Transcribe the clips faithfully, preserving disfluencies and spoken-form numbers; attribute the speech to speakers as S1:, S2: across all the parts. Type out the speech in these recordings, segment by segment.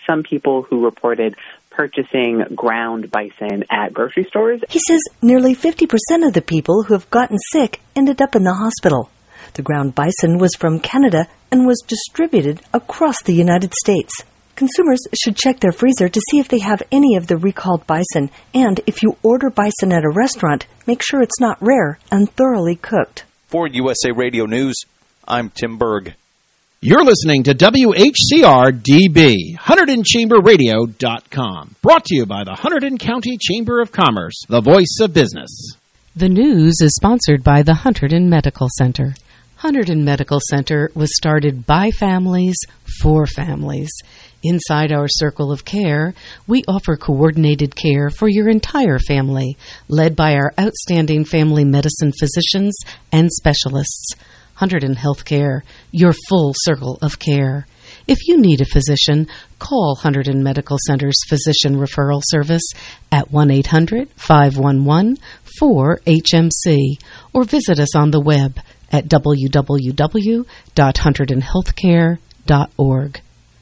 S1: some people who reported purchasing ground bison at grocery stores.
S2: He says nearly fifty percent of the people who have gotten sick ended up in the hospital. The ground bison was from Canada and was distributed across the United States. Consumers should check their freezer to see if they have any of the recalled bison, and if you order bison at a restaurant, make sure it's not rare and thoroughly cooked.
S3: For U S A Radio News, I'm Tim Berg.
S4: You're listening to W H C R D B, Hunterdon Chamber Radio dot com. Brought to you by the Hunterdon County Chamber of Commerce, the voice of business.
S5: The news is sponsored by the Hunterdon Medical Center. Hunterdon Medical Center was started by families for families. Inside our circle of care, we offer coordinated care for your entire family, led by our outstanding family medicine physicians and specialists. Hunterdon Healthcare, your full circle of care. If you need a physician, call Hunterdon Medical Center's Physician Referral Service at one eight hundred, five one one, four H M C or visit us on the web at w w w dot hunterdon healthcare dot org.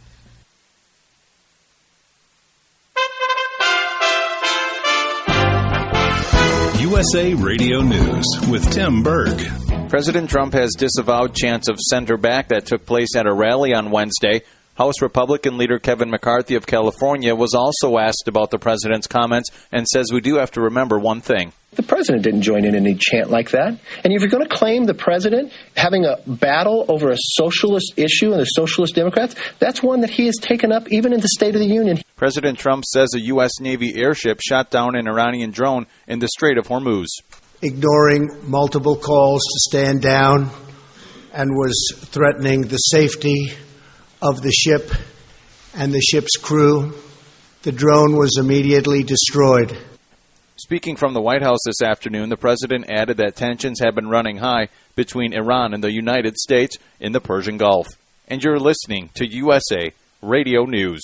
S6: U S A Radio News with Tim Berg.
S3: President Trump has disavowed chants of send her back that took place at a rally on Wednesday. House Republican leader Kevin McCarthy of California was also asked about the president's comments and says we do have to remember one thing.
S7: The president didn't join in any chant like that. And if you're going to claim the president having a battle over a socialist issue and the socialist Democrats, that's one that he has taken up even in the State of the Union.
S3: President Trump says a U S Navy airship shot down an Iranian drone in the Strait of Hormuz.
S8: Ignoring multiple calls to stand down and was threatening the safety of the ship and the ship's crew. The drone was immediately destroyed.
S3: Speaking from the White House this afternoon, the president added that tensions have been running high between Iran and the United States in the Persian Gulf. And you're listening to U S A Radio News.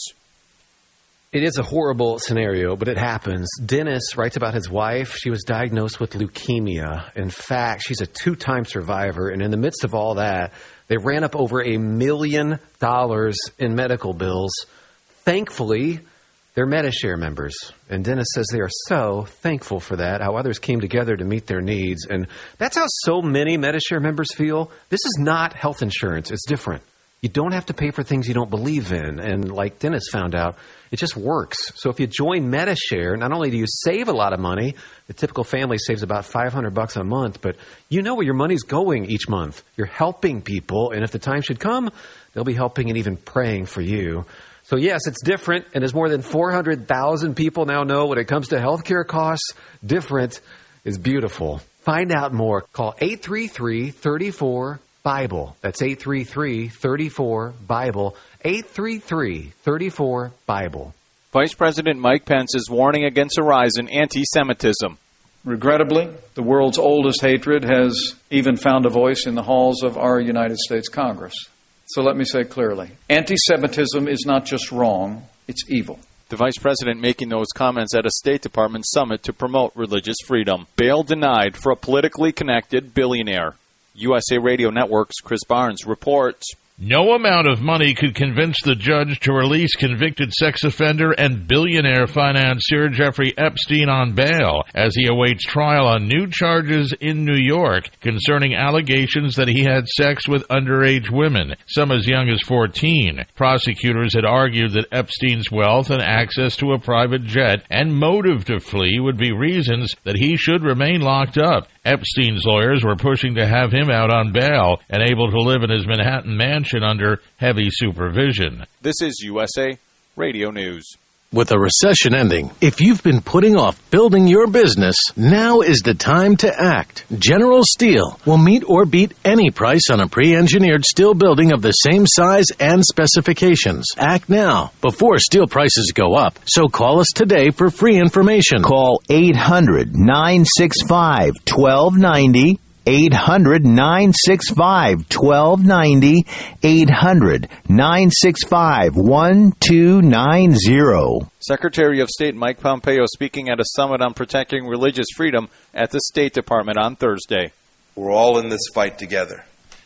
S9: It is a horrible scenario, but it happens. Dennis writes about his wife. She was diagnosed with leukemia. In fact, she's a two-time survivor, and in the midst of all that, they ran up over a million dollars in medical bills. Thankfully, they're Medi-Share members, and Dennis says they are so thankful for that, how others came together to meet their needs, and that's how so many Medi-Share members feel. This is not health insurance. It's different. You don't have to pay for things you don't believe in, and like Dennis found out, it just works. So if you join Medi-Share, not only do you save a lot of money, the typical family saves about five hundred bucks a month, but you know where your money's going each month. You're helping people, and if the time should come, they'll be helping and even praying for you. So yes, it's different, and as more than four hundred thousand people now know when it comes to healthcare costs, different is beautiful. Find out more. Call eight three three, three four, Bible. That's eight three three, three four, Bible. eight three three, three four, Bible.
S3: Vice President Mike Pence is warning against a rise in anti-Semitism.
S10: Regrettably, the world's oldest hatred has even found a voice in the halls of our United States Congress. So let me say clearly, anti-Semitism is not just wrong, it's evil.
S3: The Vice President making those comments at a State Department summit to promote religious freedom. Bail denied for a politically connected billionaire. U S A Radio Network's Chris Barnes reports.
S11: No amount of money could convince the judge to release convicted sex offender and billionaire financier Jeffrey Epstein on bail as he awaits trial on new charges in New York concerning allegations that he had sex with underage women, some as young as fourteen. Prosecutors had argued that Epstein's wealth and access to a private jet and motive to flee would be reasons that he should remain locked up. Epstein's lawyers were pushing to have him out on bail and able to live in his Manhattan mansion under heavy supervision.
S3: This is U S A Radio News.
S12: With a recession ending, if you've been putting off building your business, now is the time to act. General Steel will meet or beat any price on a pre-engineered steel building of the same size and specifications. Act now, before steel prices go up. So call us today for free information.
S13: Call eight hundred, nine six five, one two nine zero. eight hundred, nine six five, one two nine zero. eight hundred, nine six five, one two nine zero.
S3: Secretary of State Mike Pompeo speaking at a summit on protecting religious freedom at the State Department on Thursday.
S14: We're all in this fight together.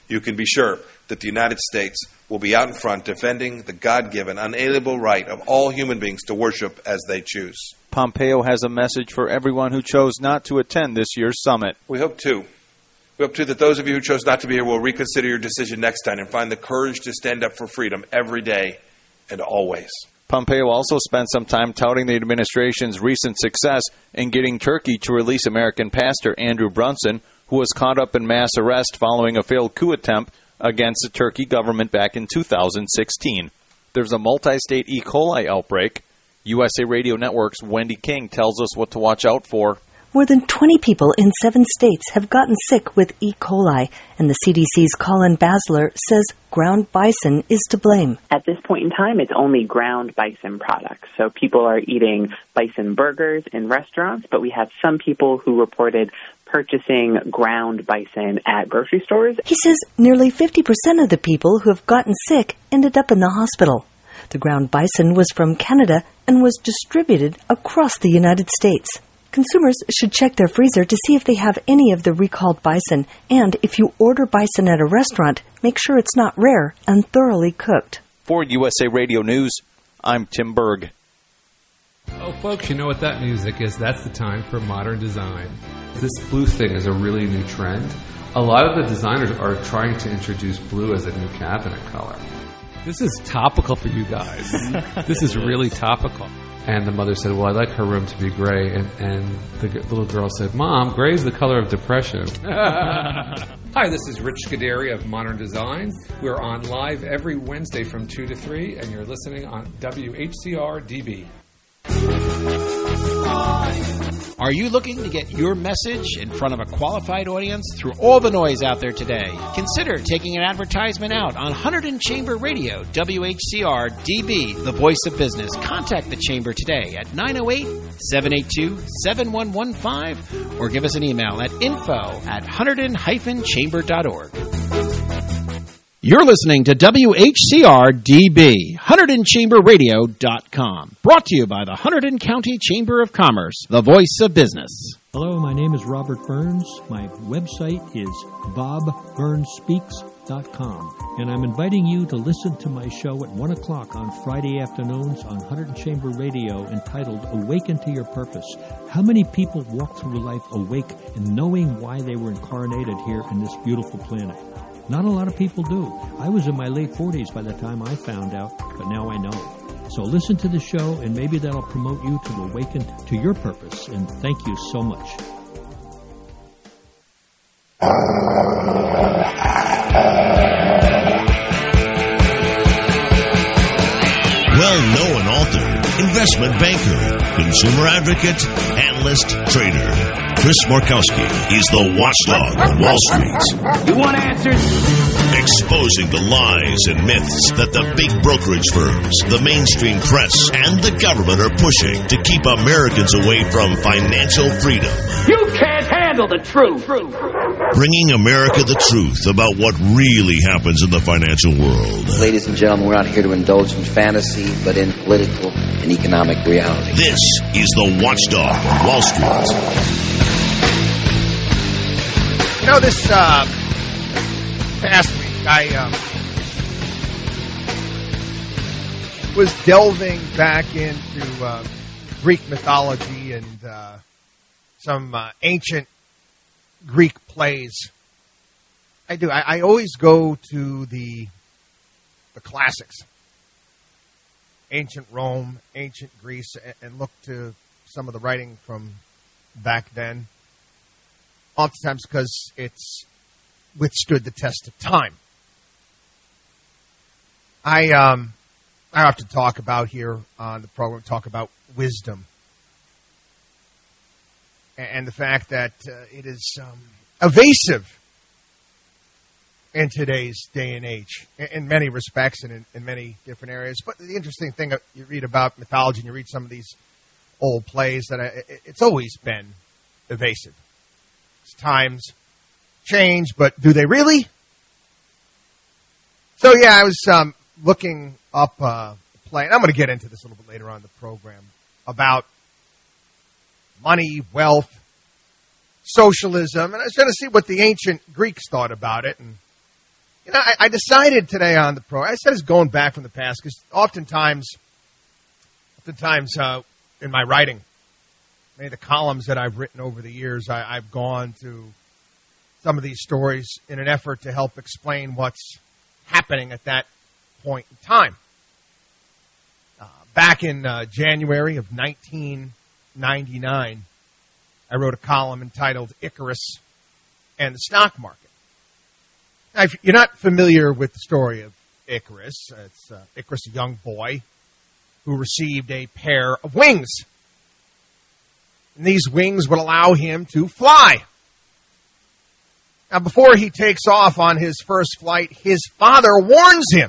S14: You can be sure that the United States will be out in front defending the God-given, unalienable right of all human beings to worship as they choose.
S3: Pompeo has a message for everyone who chose not to attend this year's summit.
S14: We hope, too. We hope, too, that those of you who chose not to be here will reconsider your decision next time and find the courage to stand up for freedom every day and always.
S3: Pompeo also spent some time touting the administration's recent success in getting Turkey to release American pastor Andrew Brunson, who was caught up in mass arrest following a failed coup attempt against the Turkey government back in two thousand sixteen. There's a multi-state E. coli outbreak. U S A Radio Network's Wendy King tells us what to watch out for.
S2: More than twenty people in seven states have gotten sick with E. coli, and the C D C's Colin Basler says ground bison is to blame.
S1: At this point in time, it's only ground bison products. So people are eating bison burgers in restaurants, but we have some people who reported purchasing ground bison at grocery stores.
S2: He says nearly fifty percent of the people who have gotten sick ended up in the hospital. The ground bison was from Canada and was distributed across the United States. Consumers should check their freezer to see if they have any of the recalled bison, and if you order bison at a restaurant, make sure it's not rare and thoroughly cooked.
S3: For U S A Radio News, I'm Tim Berg.
S15: Oh, folks, you know what that music is. That's the time for modern design. This blue thing is a really new trend. A lot of the designers are trying to introduce blue as a new cabinet color. This is topical for you guys. This is really topical. And the mother said, well, I'd like her room to be gray. And, and the g- little girl said, Mom, gray is the color of depression. Hi, this is Rich Scuderi of Modern Design. We're on live every Wednesday from two to three, and you're listening on W H C R D B.
S4: Are you looking to get your message in front of a qualified audience through all the noise out there today? Consider taking an advertisement out on Hunterdon Chamber Radio, W H C R D B, the voice of business. Contact the Chamber today at nine oh eight, seven eight two, seven one one five or give us an email at info at hunterdon dash chamber dot org. You're listening to W H C R D B, Hunterdon Chamber Radio dot com. Brought to you by the Hunterdon County Chamber of Commerce, the voice of business.
S16: Hello, my name is Robert Burns. My website is bob burns speaks dot com. And I'm inviting you to listen to my show at one o'clock on Friday afternoons on Hunterdon Chamber Radio entitled Awaken to Your Purpose. How many people walk through life awake and knowing why they were incarnated here in this beautiful planet? Not a lot of people do. I was in my late forties by the time I found out, but now I know. So listen to the show, and maybe that'll promote you to awaken to your purpose. And thank you so much.
S17: Well-known author, investment banker, consumer advocate, analyst, trader. Chris Markowski is the watchdog on Wall Street.
S18: You want answers?
S17: Exposing the lies and myths that the big brokerage firms, the mainstream press, and the government are pushing to keep Americans away from financial freedom.
S18: You can't handle the truth.
S17: Bringing America the truth about what really happens in the financial world.
S19: Ladies and gentlemen, we're not here to indulge in fantasy, but in political and economic reality.
S17: This is the watchdog on Wall Street.
S20: You know, this uh, past week, I um, was delving back into uh, Greek mythology and uh, some uh, ancient Greek plays. I do. I, I always go to the the classics, ancient Rome, ancient Greece, and, and look to some of the writing from back then. Oftentimes because it's withstood the test of time. I um, I often talk about here on the program, talk about wisdom. And the fact that uh, it is um, evasive in today's day and age, in many respects and in, in many different areas. But the interesting thing, you read about mythology and you read some of these old plays, that I, it's always been evasive. Times change, but do they really? So, yeah, I was um, looking up uh, a play, and I'm going to get into this a little bit later on in the program, about money, wealth, socialism, and I was trying to see what the ancient Greeks thought about it. And You know, I, I decided today on the program, I said it's going back from the past, because oftentimes, oftentimes uh, in my writing, many of the columns that I've written over the years, I, I've gone to some of these stories in an effort to help explain what's happening at that point in time. Uh, back in uh, January of nineteen ninety-nine, I wrote a column entitled Icarus and the Stock Market. Now, if you're not familiar with the story of Icarus, it's uh, Icarus, a young boy who received a pair of wings. And these wings would allow him to fly. Now, before he takes off on his first flight, his father warns him,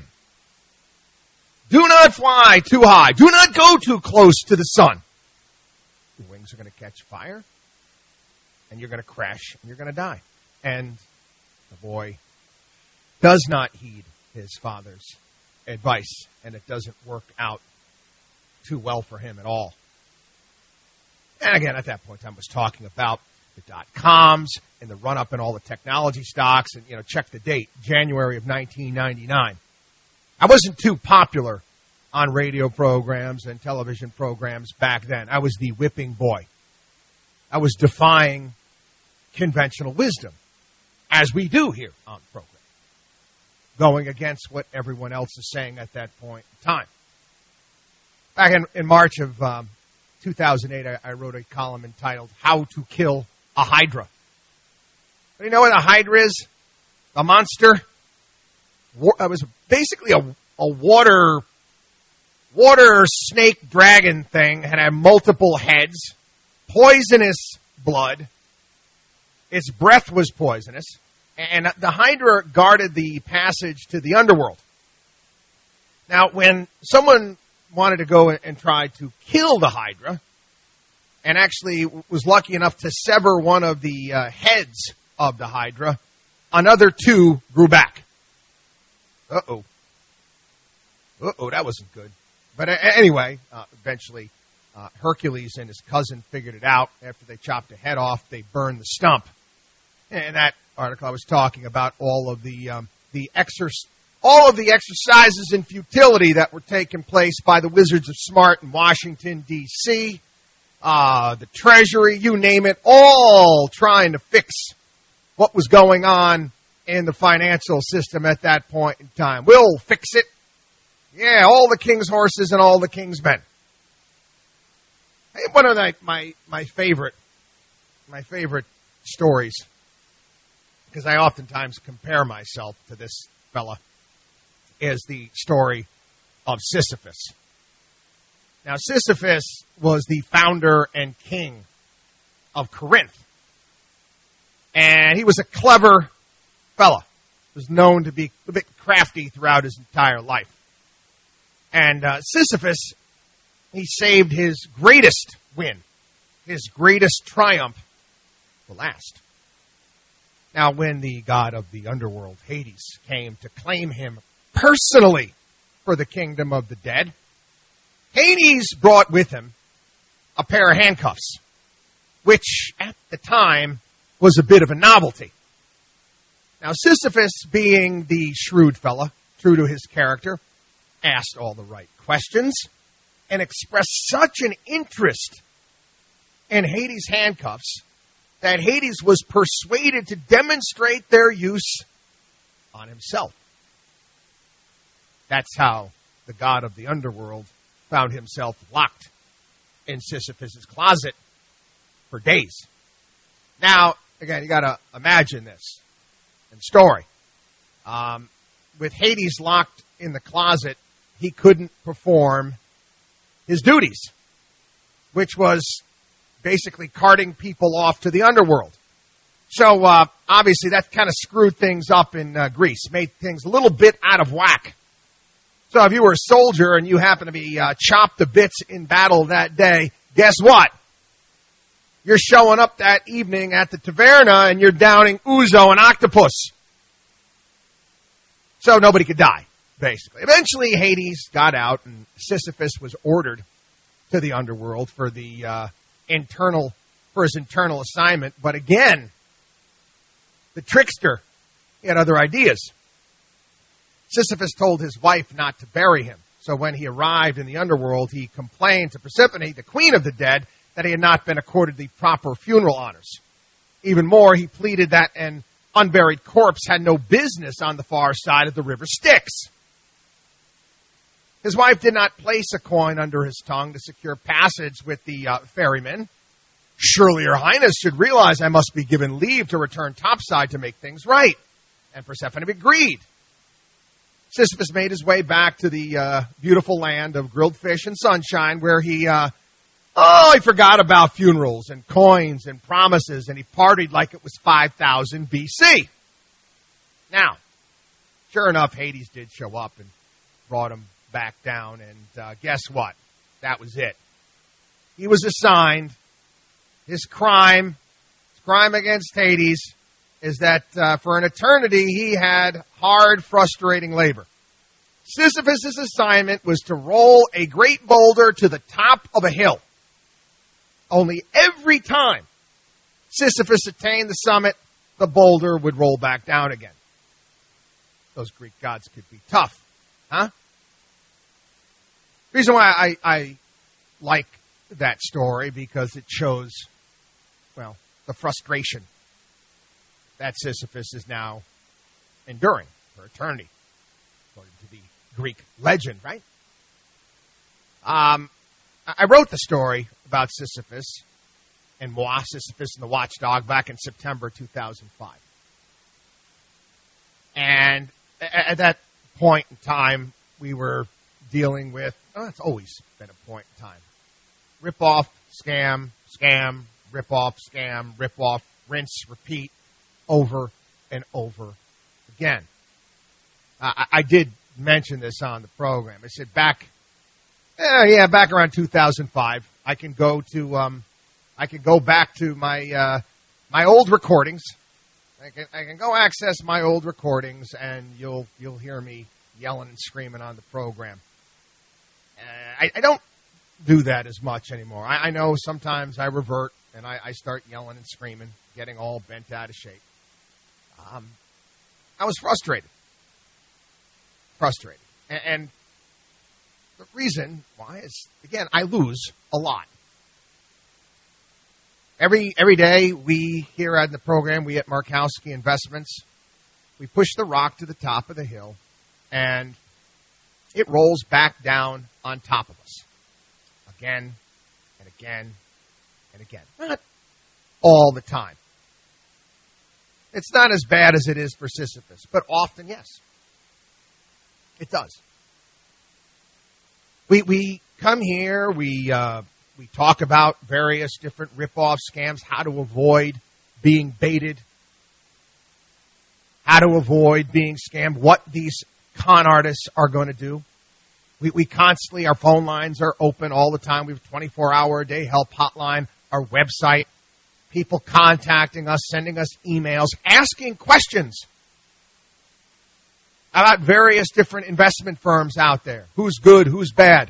S20: do not fly too high. Do not go too close to the sun. Your wings are going to catch fire, and you're going to crash, and you're going to die. And the boy does not heed his father's advice, and it doesn't work out too well for him at all. And again, at that point, I was talking about the dot-coms and the run-up in all the technology stocks, and, you know, check the date, January of nineteen ninety-nine. I wasn't too popular on radio programs and television programs back then. I was the whipping boy. I was defying conventional wisdom, as we do here on the program, going against what everyone else is saying at that point in time. Back in, in March of um, two thousand eight, I, I wrote a column entitled How to Kill a Hydra. Do you know what a Hydra is? A monster? It was basically a, a water, water snake dragon thing. It had multiple heads, poisonous blood. Its breath was poisonous. And the Hydra guarded the passage to the underworld. Now, when someone wanted to go and try to kill the Hydra, and actually was lucky enough to sever one of the uh, heads of the Hydra, another two grew back. Uh-oh. Uh-oh, that wasn't good. But uh, anyway, uh, eventually uh, Hercules and his cousin figured it out. After they chopped the head off, they burned the stump. And that article I was talking about all of the um, the exerc- all of the exercises in futility that were taking place by the Wizards of Smart in Washington, D C, uh, the Treasury, you name it, all trying to fix what was going on in the financial system at that point in time. We'll fix it. Yeah, all the king's horses and all the king's men. Hey, one of the, my my favorite my favorite stories, because I oftentimes compare myself to this fella, is the story of Sisyphus. Now, Sisyphus was the founder and king of Corinth. And he was a clever fella. He was known to be a bit crafty throughout his entire life. And uh, Sisyphus, he saved his greatest win, his greatest triumph for last. Now, when the god of the underworld, Hades, came to claim him personally for the kingdom of the dead, Hades brought with him a pair of handcuffs, which at the time was a bit of a novelty. Now, Sisyphus, being the shrewd fella, true to his character, asked all the right questions and expressed such an interest in Hades' handcuffs that Hades was persuaded to demonstrate their use on himself. That's how the god of the underworld found himself locked in Sisyphus' closet for days. Now, again, you got to imagine this in story. Um, with Hades locked in the closet, he couldn't perform his duties, which was basically carting people off to the underworld. So, uh, obviously, that kind of screwed things up in uh, Greece, made things a little bit out of whack. So if you were a soldier and you happen to be uh, chopped to bits in battle that day, guess what? You're showing up that evening at the taverna and you're downing ouzo and octopus. So nobody could die, basically. Eventually, Hades got out and Sisyphus was ordered to the underworld for the uh, internal, for his internal assignment. But again, the trickster, he had other ideas. Sisyphus told his wife not to bury him. So when he arrived in the underworld, he complained to Persephone, the queen of the dead, that he had not been accorded the proper funeral honors. Even more, he pleaded that an unburied corpse had no business on the far side of the river Styx. His wife did not place a coin under his tongue to secure passage with the uh, ferryman. Surely your highness should realize I must be given leave to return topside to make things right. And Persephone agreed. Sisyphus made his way back to the uh, beautiful land of grilled fish and sunshine, where he, uh, oh, he forgot about funerals and coins and promises, and he partied like it was five thousand B C. Now, sure enough, Hades did show up and brought him back down, and uh, guess what? That was it. He was assigned. His crime, his crime against Hades, is that uh, for an eternity he had hard, frustrating labor. Sisyphus' assignment was to roll a great boulder to the top of a hill. Only every time Sisyphus attained the summit, the boulder would roll back down again. Those Greek gods could be tough, huh? The reason why I, I like that story, because it shows, well, the frustration that Sisyphus is now enduring for eternity, according to the Greek legend, right? Um, I wrote the story about Sisyphus and moi, Sisyphus and the Watchdog, back in September two thousand five. And at that point in time, we were dealing with, oh, it's always been a point in time, rip-off, scam, scam, rip-off, scam, rip-off, rinse, repeat, over and over again. Uh, I, I did mention this on the program. I said back, eh, yeah, back around two thousand five, I can go to, um, I can go back to my uh, my old recordings. I can I can go access my old recordings, and you'll you'll hear me yelling and screaming on the program. Uh, I, I don't do that as much anymore. I, I know sometimes I revert and I, I start yelling and screaming, getting all bent out of shape. Um, I was frustrated. Frustrated. And, and the reason why is, again, I lose a lot. Every every day we here at the program, we at Markowski Investments, we push the rock to the top of the hill, and it rolls back down on top of us. Again and again and again. Not all the time. It's not as bad as it is for Sisyphus, but often, yes. It does. We we come here, we uh, we talk about various different rip-off scams, how to avoid being baited, how to avoid being scammed, what these con artists are going to do. We, we constantly, our phone lines are open all the time. We have a twenty-four hour a day help hotline, our website, people contacting us, sending us emails, asking questions about various different investment firms out there. Who's good, who's bad?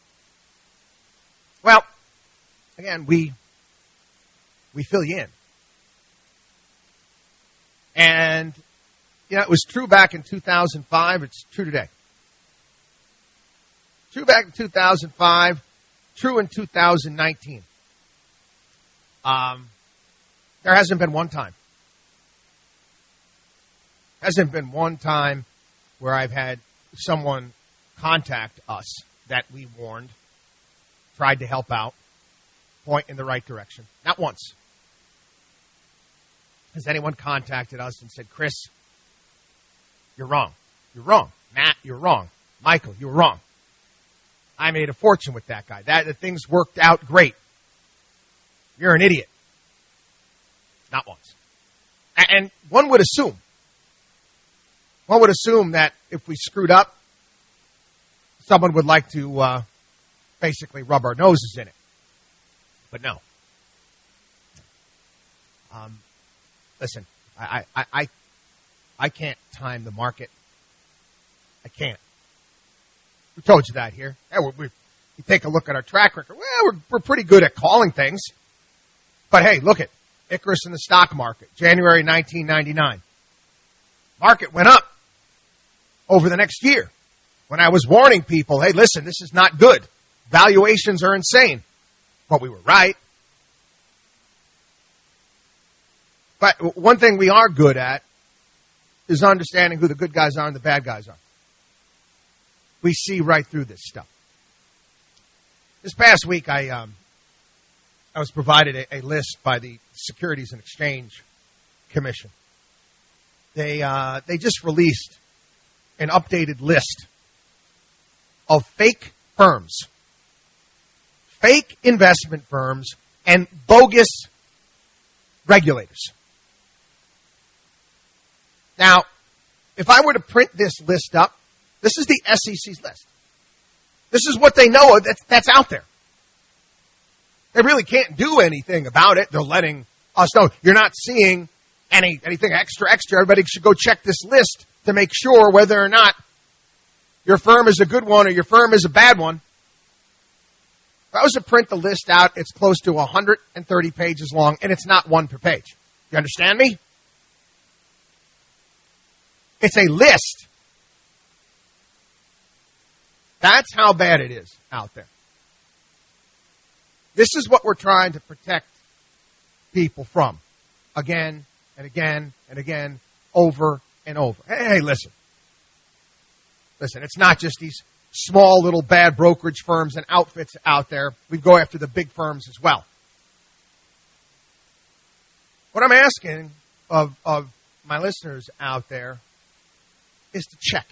S20: Well, again, we we fill you in. And, you know, it was true back in two thousand five. It's true today. True back in two thousand five. True in two thousand nineteen. Um, there hasn't been one time. Hasn't been one time where I've had someone contact us that we warned, tried to help out, point in the right direction. Not once. Has anyone contacted us and said, Chris, you're wrong. You're wrong. Matt, you're wrong. Michael, you're wrong. I made a fortune with that guy. That the things worked out great. You're an idiot. Not once. And one would assume, one would assume that if we screwed up, someone would like to uh, basically rub our noses in it. But no. Um, listen, I, I, I, I can't time the market. I can't. We told you that here. Yeah, we, we, we take a look at our track record. Well, we're, we're pretty good at calling things. But hey, look at Icarus in the stock market, January nineteen ninety-nine. Market went up. over the next year when I was warning people, hey, listen, this is not good. Valuations are insane. But we were right. But one thing we are good at is understanding who the good guys are and the bad guys are. We see right through this stuff. This past week, I um, I was provided a, a list by the Securities and Exchange Commission. They uh, they just released an updated list of fake firms, fake investment firms, and bogus regulators. Now, if I were to print this list up, this is the S E C's list. This is what they know that's, that's out there. They really can't do anything about it. They're letting us know. You're not seeing any anything extra, extra. Everybody should go check this list to make sure whether or not your firm is a good one or your firm is a bad one. If I was to print the list out, it's close to one hundred thirty pages long, and it's not one per page. You understand me? It's a list. That's how bad it is out there. This is what we're trying to protect people from. Again and again and again, over and over. Hey, listen. Listen, it's not just these small little bad brokerage firms and outfits out there. We go after the big firms as well. What I'm asking of, of my listeners out there is to check.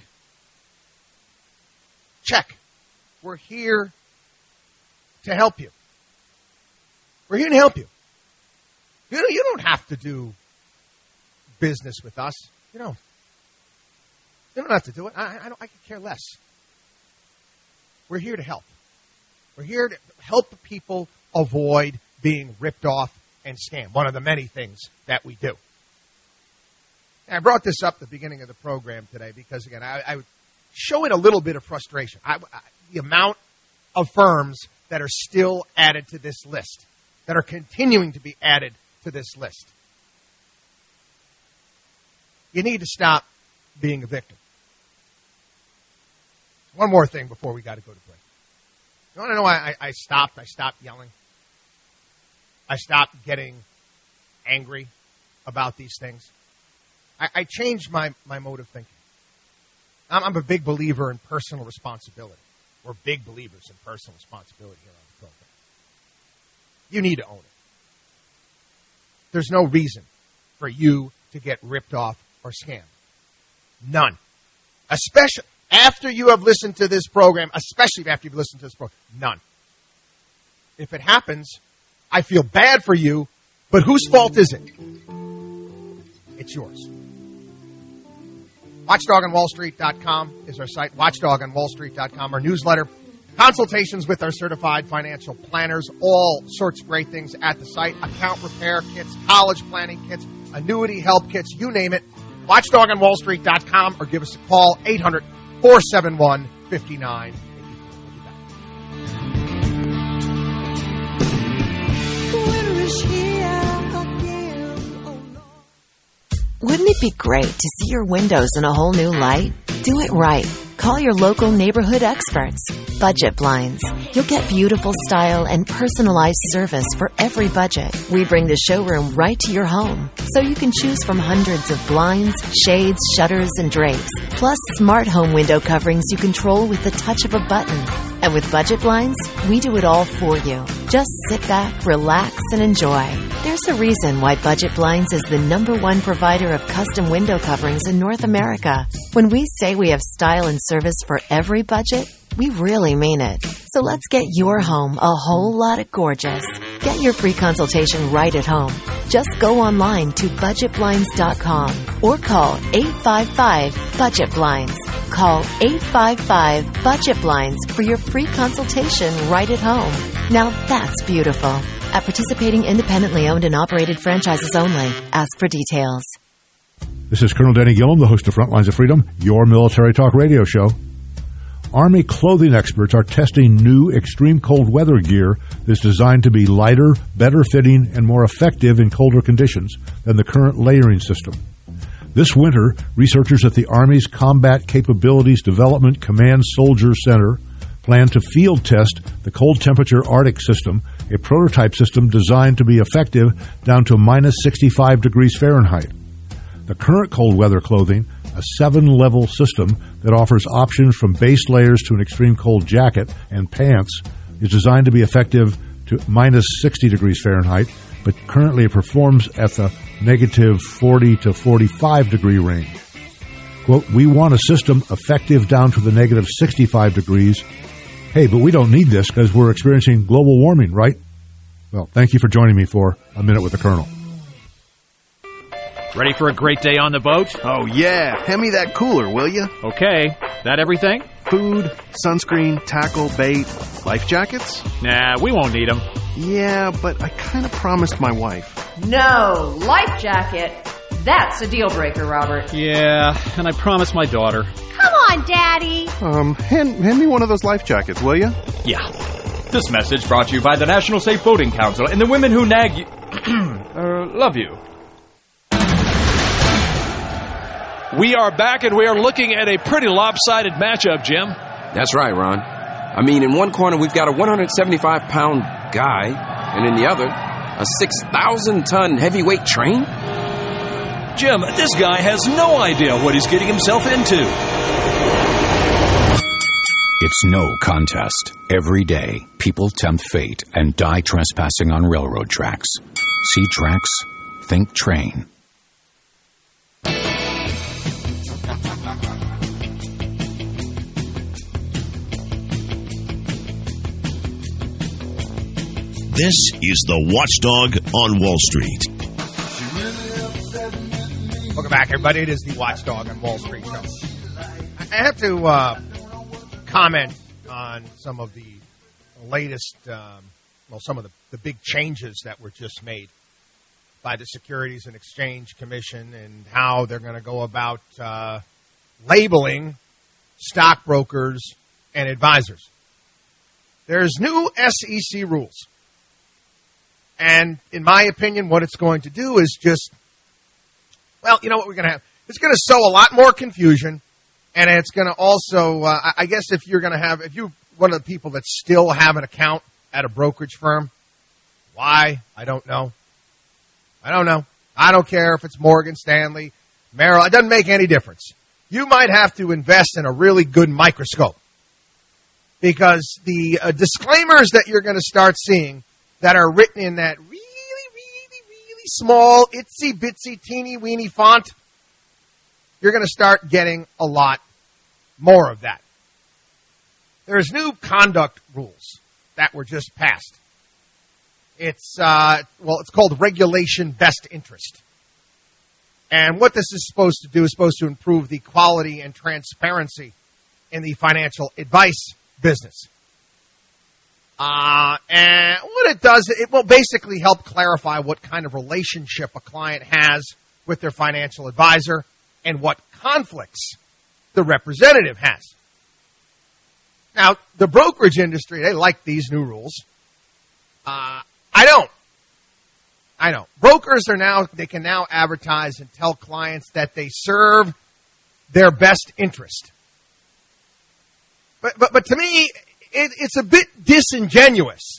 S20: Check. We're here to help you. We're here to help you. You know, you don't have to do business with us. You don't. You don't have to do it. I, I, don't, I could care less. We're here to help. We're here to help people avoid being ripped off and scammed. One of the many things that we do. And I brought this up at the beginning of the program today because, again, I, I showing a little bit of frustration. I, I, the amount of firms that are still added to this list, that are continuing to be added to this list. You need to stop being a victim. One more thing before we got to go to break. You want to know why I, I stopped? I stopped yelling. I stopped getting angry about these things. I, I changed my, my mode of thinking. I'm, I'm a big believer in personal responsibility. We're big believers in personal responsibility here on the program. You need to own it. There's no reason for you to get ripped off or scammed. None. Especially after you have listened to this program, especially after you've listened to this program. None. If it happens, I feel bad for you, but whose fault is it? It's yours. watchdog on wall street dot com is our site. watchdog on wall street dot com, our newsletter. Consultations with our certified financial planners. All sorts of great things at the site. Account repair kits, college planning kits, annuity help kits, you name it. watchdog on wall street dot com or give us a call, eight hundred, four seven one, five nine eight
S21: zero. Wouldn't it be great to see your windows in a whole new light? Do it right. Call your local neighborhood experts. Budget Blinds. You'll get beautiful style and personalized service for every budget. We bring the showroom right to your home, so you can choose from hundreds of blinds, shades, shutters, and drapes. Plus, smart home window coverings you control with the touch of a button. And with Budget Blinds, we do it all for you. Just sit back, relax, and enjoy. There's a reason why Budget Blinds is the number one provider of custom window coverings in North America. When we say we have style and service for every budget, we really mean it. So let's get your home a whole lot of gorgeous. Get your free consultation right at home. Just go online to budget blinds dot com or call eight five five, budget blinds. Call eight five five, budget blinds for your free consultation right at home. Now that's beautiful. At participating independently owned and operated franchises only. Ask for details.
S22: This is Colonel Denny Gillum, the host of Frontlines of Freedom, your military talk radio show. Army clothing experts are testing new extreme cold weather gear that's designed to be lighter, better fitting, and more effective in colder conditions than the current layering system. This winter, researchers at the Army's Combat Capabilities Development Command Soldier Center plan to field test the cold temperature Arctic system, a prototype system designed to be effective down to minus sixty-five degrees Fahrenheit. The current cold weather clothing, a seven-level system that offers options from base layers to an extreme cold jacket and pants, is designed to be effective to minus sixty degrees Fahrenheit, but currently it performs at the negative forty to forty-five degree range. Quote, we want a system effective down to the negative sixty-five degrees. Hey, but we don't need this because we're experiencing global warming, right? Well, thank you for joining me for A Minute with the Colonel.
S5: Ready for a great day on the boat?
S6: Oh, yeah. Hand me that cooler, will you?
S5: Okay. That everything?
S6: Food, sunscreen, tackle, bait, life jackets?
S5: Nah, we won't need them.
S6: Yeah, but I kind of promised my wife.
S23: No, life jacket. That's a deal breaker, Robert.
S5: Yeah, and I promised my daughter.
S23: Come on, Daddy.
S6: Um, hand, hand me one of those life jackets, will you?
S5: Yeah. This message brought to you by the National Safe Boating Council and the women who nag you... uh, love you.
S24: We are back, and we are looking at a pretty lopsided matchup, Jim.
S25: That's right, Ron. I mean, in one corner, we've got a one hundred seventy-five pound guy, and in the other, a six thousand ton heavyweight train?
S24: Jim, this guy has no idea what he's getting himself into.
S26: It's no contest. Every day, people tempt fate and die trespassing on railroad tracks. See tracks, think train.
S17: This is the Watchdog on Wall Street.
S20: Welcome back, everybody. It is the Watchdog on Wall Street show. I have to uh, comment on some of the latest, um, well, some of the, the big changes that were just made by the Securities and Exchange Commission and how they're going to go about uh, labeling stockbrokers and advisors. There's new S E C rules. And in my opinion, what it's going to do is just, well, you know what we're going to have? It's going to sow a lot more confusion, and it's going to also, uh, I guess if you're going to have, if you're one of the people that still have an account at a brokerage firm, why? I don't know. I don't know. I don't care if it's Morgan Stanley, Merrill. It doesn't make any difference. You might have to invest in a really good microscope because the uh, disclaimers that you're going to start seeing that are written in that really, really, really small, itsy bitsy, teeny weeny font, you're going to start getting a lot more of that. There's new conduct rules that were just passed. It's, uh, well, it's called Regulation Best Interest. And what this is supposed to do is supposed to improve the quality and transparency in the financial advice business. Uh, and what it does, it will basically help clarify what kind of relationship a client has with their financial advisor and what conflicts the representative has. Now, the brokerage industry, they like these new rules. Uh, I don't. I know. Brokers are now, they can now advertise and tell clients that they serve their best interest. But, but, but to me, it, it's a bit disingenuous.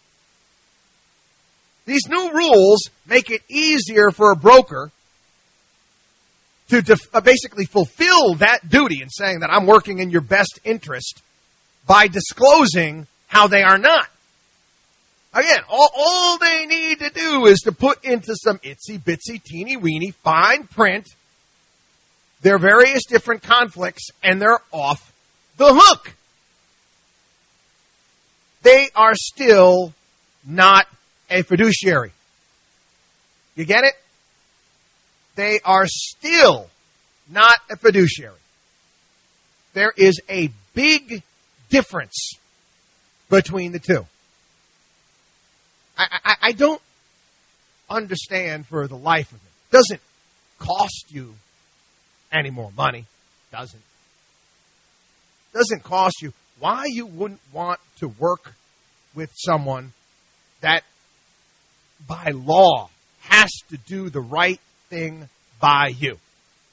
S20: These new rules make it easier for a broker to def- uh, basically fulfill that duty in saying that I'm working in your best interest by disclosing how they are not. Again, all, all they need to do is to put into some itsy-bitsy, teeny-weeny, fine print their various different conflicts, and they're off the hook. They are still not a fiduciary. You get it? They are still not a fiduciary. There is a big difference between the two. I, I, I don't understand for the life of it. It doesn't cost you any more money. Doesn't. Doesn't cost you. Why you wouldn't want to work with someone that by law has to do the right thing by you.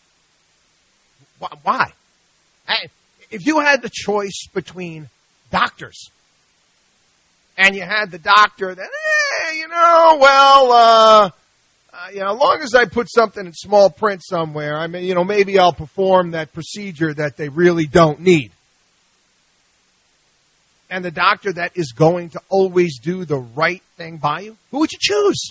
S20: Why? If you had the choice between doctors and you had the doctor that, eh, you know, well, uh, uh, you know, as long as I put something in small print somewhere, I mean, you know, maybe I'll perform that procedure that they really don't need. And the doctor that is going to always do the right thing by you, who would you choose?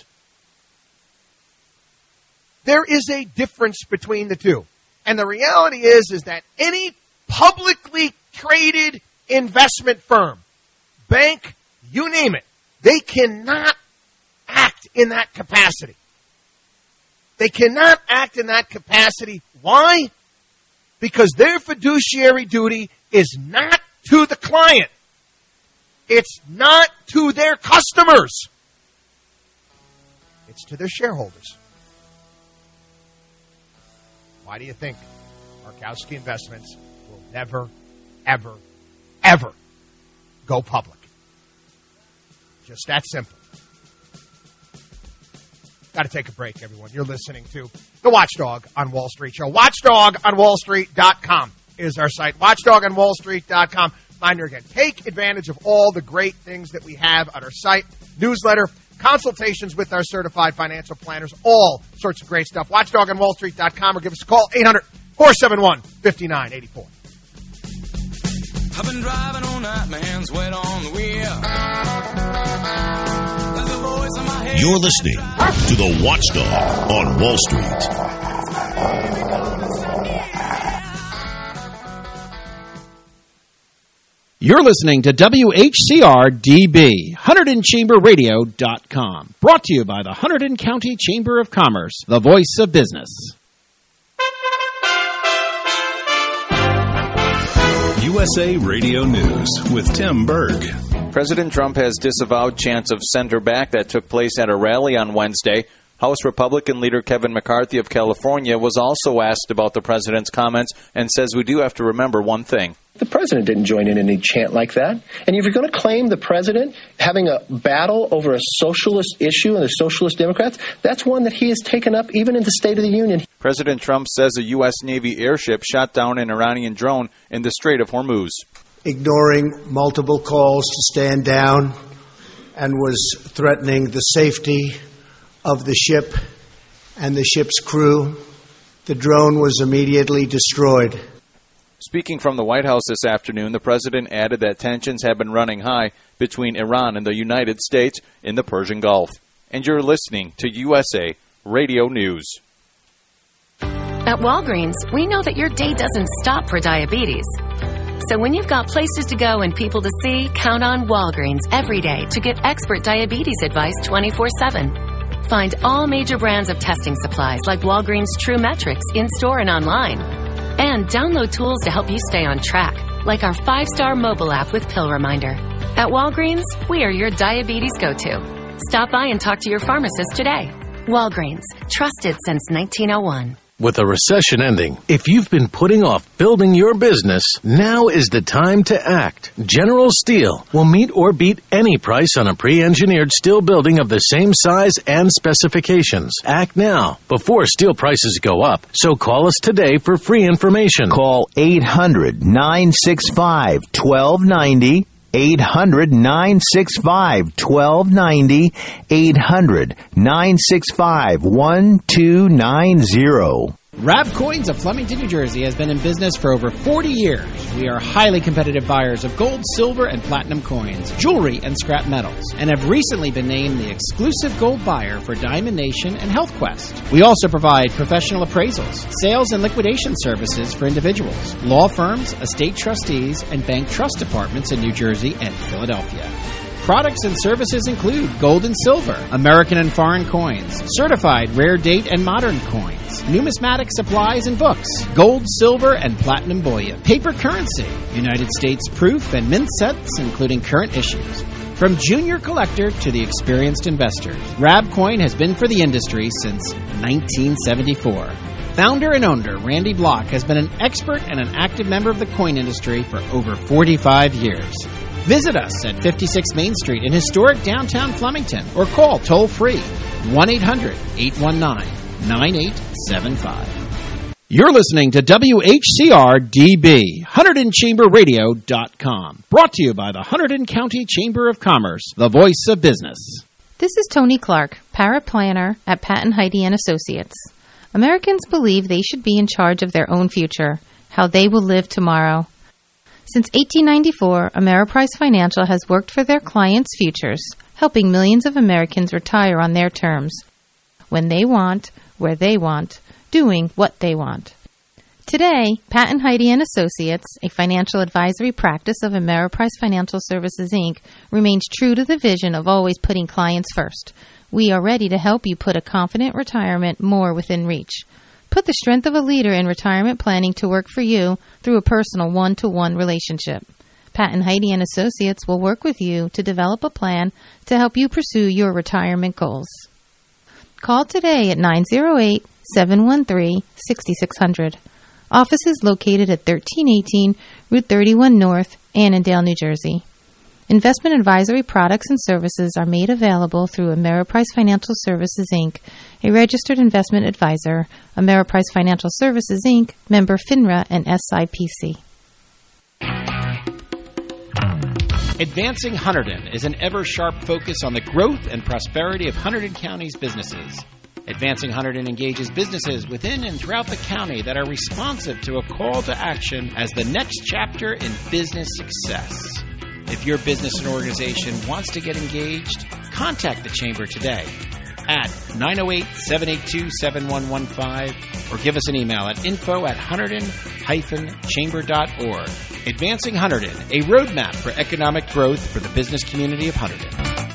S20: There is a difference between the two. And the reality is, is that any publicly traded investment firm, bank, you name it, they cannot act in that capacity. They cannot act in that capacity. Why? Because their fiduciary duty is not to the client. It's not to their customers. It's to their shareholders. Why do you think Markowski Investments will never, ever, ever go public? Just that simple. Got to take a break, everyone. You're listening to The Watchdog on Wall Street Show. watchdog on wall street dot com is our site. watchdog on wall street dot com. Reminder again, take advantage of all the great things that we have on our site. Newsletter, consultations with our certified financial planners, all sorts of great stuff. watchdog on wall street dot com or give us a call, eight hundred, four seven one, five nine eight four.
S7: I've been driving all night, my hands wet on the wheel.
S17: You're listening to The Watchdog on Wall Street.
S4: You're listening to W H C R D B, Hunterdon Chamber Radio dot com. Brought to you by the Hunterdon County Chamber of Commerce, the voice of business.
S8: U S A Radio News with Tim Berg.
S3: President Trump has disavowed chants of send her back that took place at a rally on Wednesday. House Republican leader Kevin McCarthy of California was also asked about the president's comments and says we do have to remember one thing.
S9: The president didn't join in any chant like that. And if you're going to claim the president having a battle over a socialist issue and the socialist Democrats, that's one that he has taken up even in the State of the Union.
S3: President Trump says a U S Navy airship shot down an Iranian drone in the Strait of Hormuz.
S10: Ignoring multiple calls to stand down and was threatening the safety of the ship and the ship's crew. The drone was immediately destroyed.
S3: Speaking from the White House this afternoon, the president added that tensions have been running high between Iran and the United States in the Persian Gulf. And you're listening to U S A Radio News.
S21: At Walgreens, we know that your day doesn't stop for diabetes. So when you've got places to go and people to see, count on Walgreens every day to get expert diabetes advice twenty-four seven. Find all major brands of testing supplies like Walgreens True Metrics in-store and online. And download tools to help you stay on track, like our five-star mobile app with Pill Reminder. At Walgreens, we are your diabetes go-to. Stop by and talk to your pharmacist today. Walgreens, trusted since nineteen oh one.
S11: With a recession ending, if you've been putting off building your business, now is the time to act. General Steel will meet or beat any price on a pre-engineered steel building of the same size and specifications. Act now, before steel prices go up. So call us today for free information.
S13: Call eight hundred, nine six five, one two nine zero. eight hundred, nine six five, one two nine zero. eight hundred, nine six five, one two nine zero.
S4: Rab Coins of Flemington, New Jersey has been in business for over forty years. We are highly competitive buyers of gold, silver, and platinum coins, jewelry, and scrap metals, and have recently been named the exclusive gold buyer for Diamond Nation and Health Quest. We also provide professional appraisals, sales and liquidation services for individuals, law firms, estate trustees, and bank trust departments in New Jersey and Philadelphia. Products and services include gold and silver, American and foreign coins, certified rare date and modern coins, numismatic supplies and books, gold, silver, and platinum bullion, paper currency, United States proof and mint sets, including current issues. From junior collector to the experienced investor, Rab Coin has been for the industry since nineteen seventy-four. Founder and owner Randy Block has been an expert and an active member of the coin industry for over forty-five years. Visit us at fifty-six Main Street in historic downtown Flemington or call toll-free one eight hundred, eight one nine, nine eight seven five. You're listening to W H C R D B, Hunterdon Chamber Radio dot com. Brought to you by the Hunterdon County Chamber of Commerce, the voice of business.
S1: This is Tony Clark, paraplanner at Patton Heide and Associates. Americans believe they should be in charge of their own future, how they will live tomorrow. Since eighteen ninety-four, Ameriprise Financial has worked for their clients' futures, helping millions of Americans retire on their terms, when they want, where they want, doing what they want. Today, Patton Heide and Associates, a financial advisory practice of Ameriprise Financial Services, Incorporated, remains true to the vision of always putting clients first. We are ready to help you put a confident retirement more within reach. Put the strength of a leader in retirement planning to work for you through a personal one-to-one relationship. Patton Heide and Associates will work with you to develop a plan to help you pursue your retirement goals. Call today at nine oh eight, seven one three, six six zero zero. Office is located at thirteen eighteen Route thirty-one North, Annandale, New Jersey. Investment advisory products and services are made available through Ameriprise Financial Services, Incorporated, a registered investment advisor, Ameriprise Financial Services, Incorporated, member FINRA and S I P C.
S4: Advancing Hunterdon is an ever-sharp focus on the growth and prosperity of Hunterdon County's businesses. Advancing Hunterdon engages businesses within and throughout the county that are responsive to a call to action as the next chapter in business success. If your business and organization wants to get engaged, contact the Chamber today at nine oh eight, seven eight two, seven one one five or give us an email at info at hunterdon dash chamber dot org. Advancing Hunterdon, a roadmap for economic growth for the business community of Hunterdon.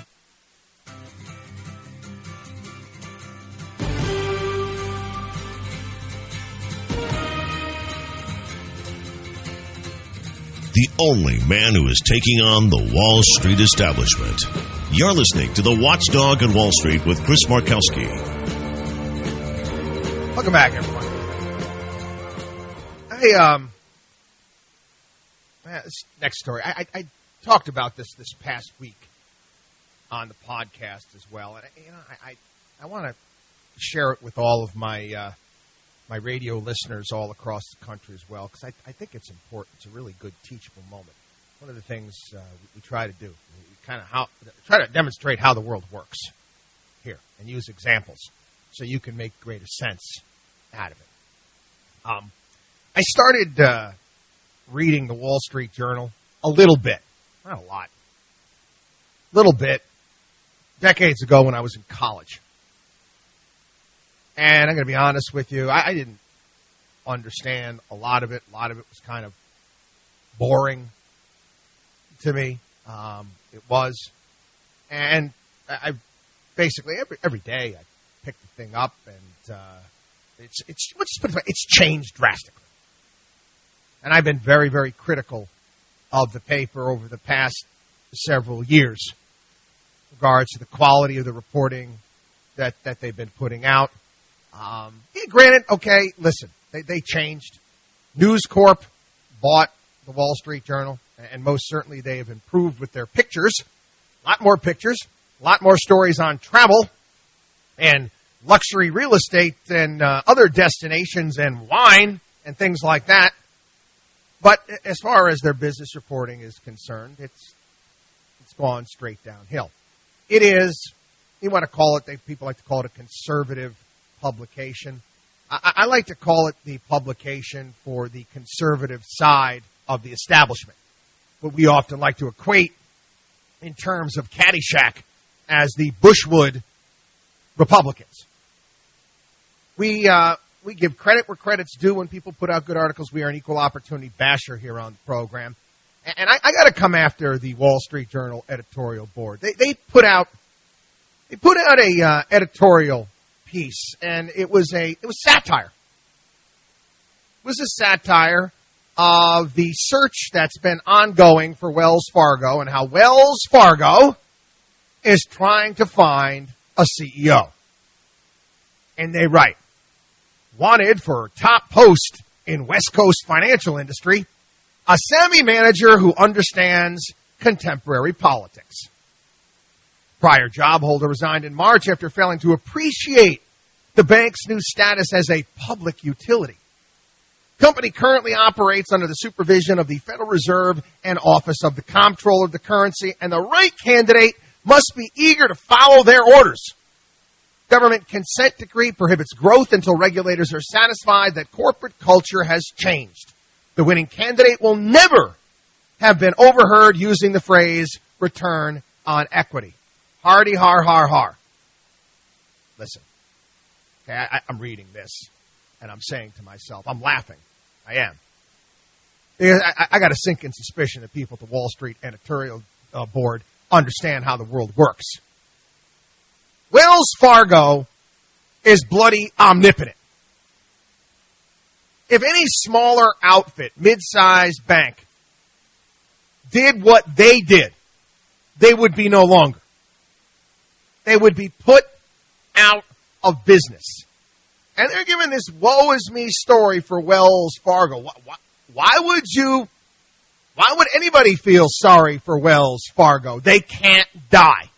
S17: The only man who is taking on the Wall Street establishment. You're listening to The Watchdog on Wall Street with Chris Markowski.
S20: Welcome back, everyone. Hey, um, this next story. I, I, I talked about this this past week on the podcast as well, and you know, I I, I want to share it with all of my uh, my radio listeners all across the country as well, because I, I think it's important. It's a really good teachable moment. One of the things uh, we, we try to do, we kind of how try to demonstrate how the world works here, and use examples so you can make greater sense out of it. Um, I started uh, reading the Wall Street Journal a little bit, not a lot, a little bit, decades ago when I was in college. And I'm going to be honest with you, I, I didn't understand a lot of it. A lot of it was kind of boring to me. Um, it was. And I, I basically, every every day, I picked the thing up, and uh, it's, it's, let's just put it this way, it's changed drastically. And I've been very, very critical of the paper over the past several years in regards to the quality of the reporting that, that they've been putting out. Um, yeah, granted, okay, listen, they, they changed. News Corp bought the Wall Street Journal, and most certainly they have improved with their pictures. A lot more pictures, a lot more stories on travel and luxury real estate and uh, other destinations and wine and things like that. But as far as their business reporting is concerned, it's it's gone straight downhill. It is, you want to call it, they, people like to call it a conservative publication. I, I like to call it the publication for the conservative side of the establishment, what we often like to equate in terms of Caddyshack as the Bushwood Republicans. We uh, we give credit where credit's due when people put out good articles. We are an equal opportunity basher here on the program. And I, I got to come after the Wall Street Journal editorial board. They, they put out they put out a uh, editorial piece, and it was a it was satire. It was a satire of the search that's been ongoing for Wells Fargo and how Wells Fargo is trying to find a C E O. And they write, wanted for top post in West Coast financial industry, a savvy manager who understands contemporary politics. Prior job holder resigned in March after failing to appreciate the bank's new status as a public utility. Company currently operates under the supervision of the Federal Reserve and Office of the Comptroller of the Currency, and the right candidate must be eager to follow their orders. Government consent decree prohibits growth until regulators are satisfied that corporate culture has changed. The winning candidate will never have been overheard using the phrase return on equity. Hardy, har, har, har. Listen, okay, I, I'm reading this, and I'm saying to myself, I'm laughing. I am. Because I, I got a sinking suspicion that people at the Wall Street editorial uh, board understand how the world works. Wells Fargo is bloody omnipotent. If any smaller outfit, mid-sized bank, did what they did, they would be no longer. They would be put out of business. And they're giving this woe is me story for Wells Fargo. Why, why, why would you, why would anybody feel sorry for Wells Fargo? They can't die.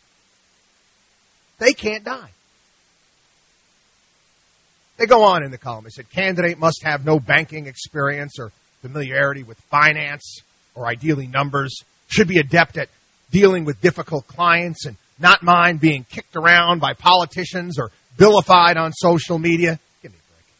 S20: They can't die. They go on in the column. They said, candidate must have no banking experience or familiarity with finance or ideally numbers, should be adept at dealing with difficult clients and not mind being kicked around by politicians or vilified on social media. Give me a break.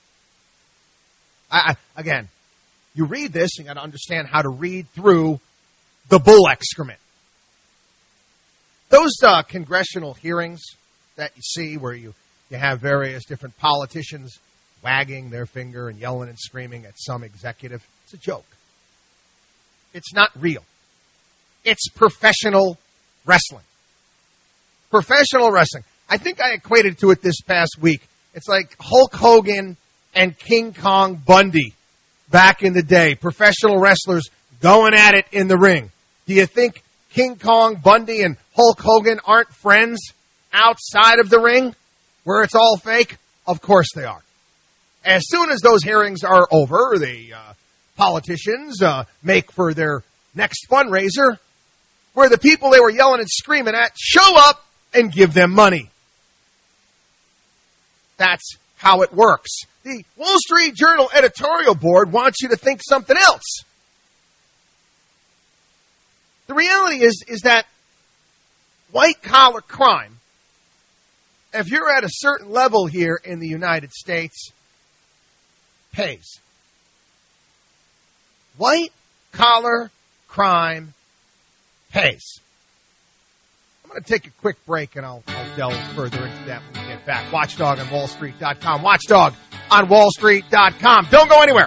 S20: I, I, again, you read this, you got to understand how to read through the bull excrement. Those uh, congressional hearings that you see where you, you have various different politicians wagging their finger and yelling and screaming at some executive, it's a joke. It's not real. It's professional wrestling. Professional wrestling. I think I equated to it this past week. It's like Hulk Hogan and King Kong Bundy back in the day. Professional wrestlers going at it in the ring. Do you think King Kong Bundy and Hulk Hogan aren't friends outside of the ring where it's all fake? Of course they are. As soon as those hearings are over, the uh, politicians uh, make for their next fundraiser where the people they were yelling and screaming at show up and give them money. That's how it works. The Wall Street Journal editorial board wants you to think something else. The reality is, is that white-collar crime, if you're at a certain level here in the United States, pays. White-collar crime pays. I'm going to take a quick break, and I'll, I'll delve further into that when we get back. Watchdog on Wall Street dot com. Watchdog on Wall Street dot com. Don't go anywhere.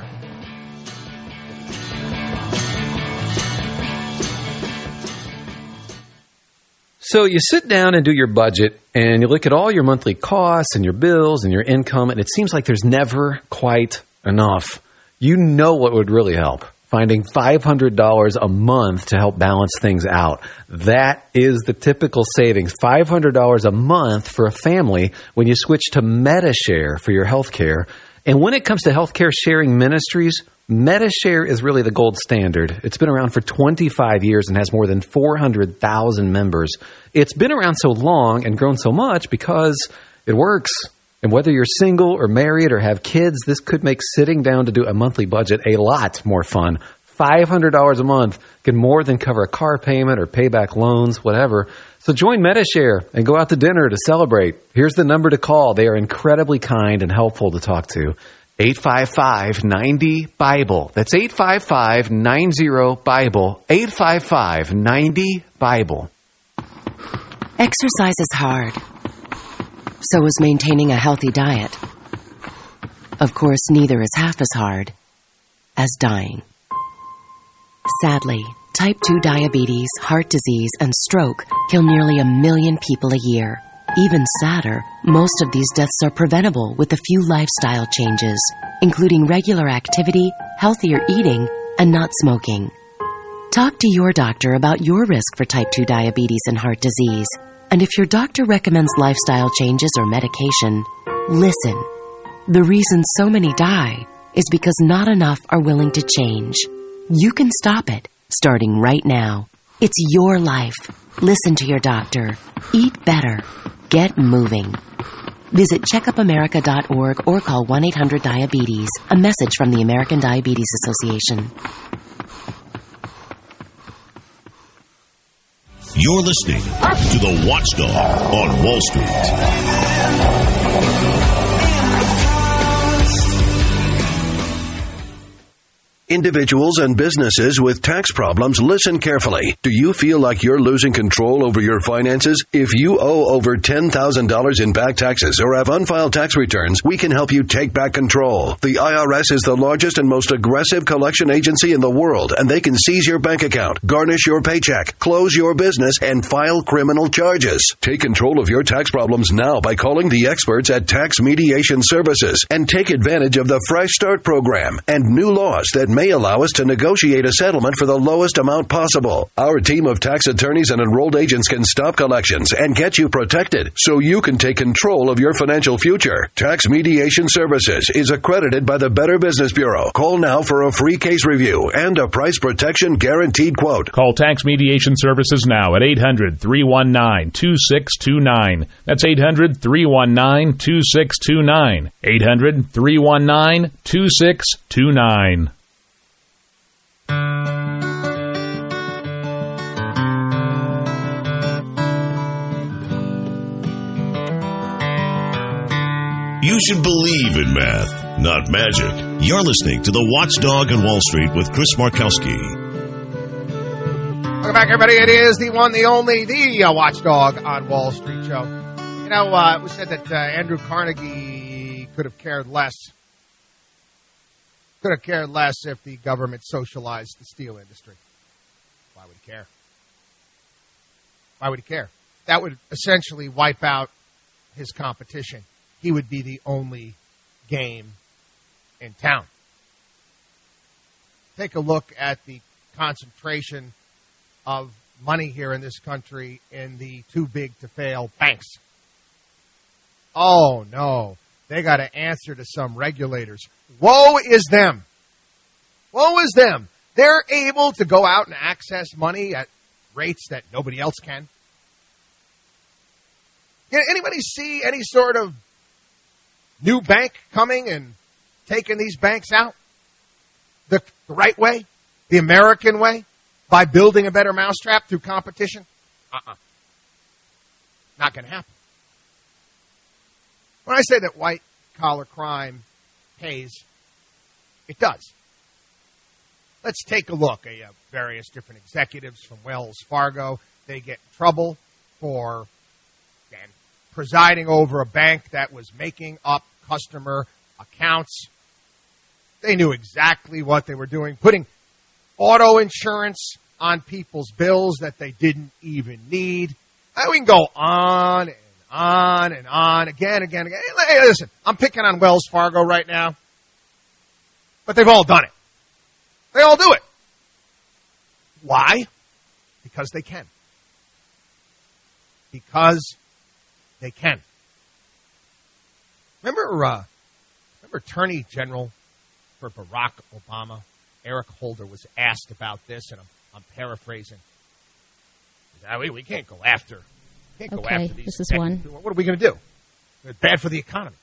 S2: So you sit down and do your budget, and you look at all your monthly costs and your bills and your income, and it seems like there's never quite enough. You know what would really help. Finding five hundred dollars a month to help balance things out. That is the typical savings. five hundred dollars a month for a family when you switch to Medi-Share for your health care. And when it comes to healthcare sharing ministries, Medi-Share is really the gold standard. It's been around for twenty-five years and has more than four hundred thousand members. It's been around so long and grown so much because it works. And whether you're single or married or have kids, this could make sitting down to do a monthly budget a lot more fun. five hundred dollars a month can more than cover a car payment or pay back loans, whatever. So join Medi-Share and go out to dinner to celebrate. Here's the number to call. They are incredibly kind and helpful to talk to. eight five five, nine zero, BIBLE. That's eight five five, nine zero, BIBLE. eight five five, nine zero, BIBLE.
S21: Exercise is hard. So is maintaining a healthy diet. Of course, neither is half as hard as dying. Sadly, type two diabetes, heart disease, and stroke kill nearly a million people a year. Even sadder, most of these deaths are preventable with a few lifestyle changes, including regular activity, healthier eating, and not smoking. Talk to your doctor about your risk for type two diabetes and heart disease. And if your doctor recommends lifestyle changes or medication, listen. The reason so many die is because not enough are willing to change. You can stop it, starting right now. It's your life. Listen to your doctor. Eat better. Get moving. Visit checkup america dot org or call one eight hundred diabetes. A message from the American Diabetes Association.
S17: You're listening to The Watchdog on Wall Street.
S12: Individuals and businesses with tax problems, listen carefully. Do you feel like you're losing control over your finances? If you owe over ten thousand dollars in back taxes or have unfiled tax returns, we can help you take back control. The I R S is the largest and most aggressive collection agency in the world, and they can seize your bank account, garnish your paycheck, close your business, and file criminal charges. Take control of your tax problems now by calling the experts at Tax Mediation Services and take advantage of the Fresh Start program and new laws that may allow us to negotiate a settlement for the lowest amount possible. Our team of tax attorneys and enrolled agents can stop collections and get you protected so you can take control of your financial future. Tax Mediation Services is accredited by the Better Business Bureau. Call now for a free case review and a price protection guaranteed quote.
S14: Call Tax Mediation Services now at eight hundred, three one nine, two six two nine. That's eight hundred, three one nine, two six two nine. eight hundred, three one nine, two six two nine.
S17: You should believe in math, not magic. You're listening to The Watchdog on Wall Street with Chris Markowski.
S20: Welcome back, everybody. It is the one, the only, the uh, Watchdog on Wall Street show. You know, uh, it was said that uh, Andrew Carnegie could have cared less. Could have cared less if the government socialized the steel industry. Why would he care? Why would he care? That would essentially wipe out his competition. He would be the only game in town. Take a look at the concentration of money here in this country in the too big to fail banks. Oh, no. They got to answer to some regulators. Woe is them. Woe is them. They're able to go out and access money at rates that nobody else can. Can anybody see any sort of new bank coming and taking these banks out the, the right way, the American way, by building a better mousetrap through competition? Uh-uh. Not going to happen. When I say that white-collar crime pays, it does. Let's take a look at uh, various different executives from Wells Fargo. They get in trouble for and presiding over a bank that was making up customer accounts. They knew exactly what they were doing, putting auto insurance on people's bills that they didn't even need. And we can go on and on and on, again, again, again. Hey, listen, I'm picking on Wells Fargo right now, but they've all done it. They all do it. Why? Because they can. Because they can. Remember, uh, remember Attorney General for Barack Obama, Eric Holder, was asked about this, and I'm, I'm paraphrasing. He said, we, we can't go after, can't go
S15: okay,
S20: after these.
S15: This is one.
S20: What are we going to do? It's bad for the economy.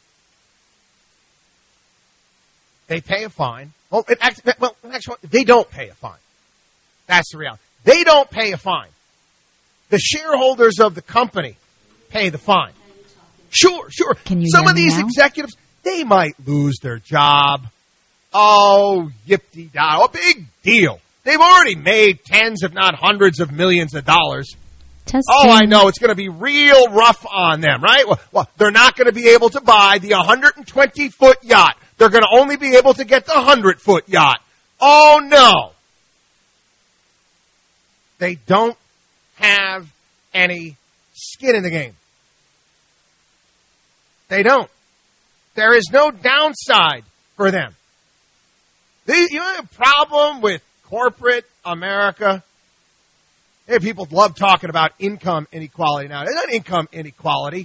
S20: They pay a fine. Well, it, well, actually, they don't pay a fine. That's the reality. They don't pay a fine. The shareholders of the company pay the fine. Sure, sure.
S15: Can you
S20: Some
S15: hear
S20: of
S15: me
S20: these
S15: now?
S20: executives, they might lose their job. Oh, yip-de-da. A big deal. They've already made tens, if not hundreds of millions of dollars.
S15: Testing.
S20: Oh, I know. It's going to be real rough on them, right? Well, well they're not going to be able to buy the one hundred twenty foot yacht. They're going to only be able to get the one hundred foot yacht. Oh, no. They don't have any skin in the game. They don't. There is no downside for them. They, you have a problem with corporate America? Hey, people love talking about income inequality now. It's not income inequality.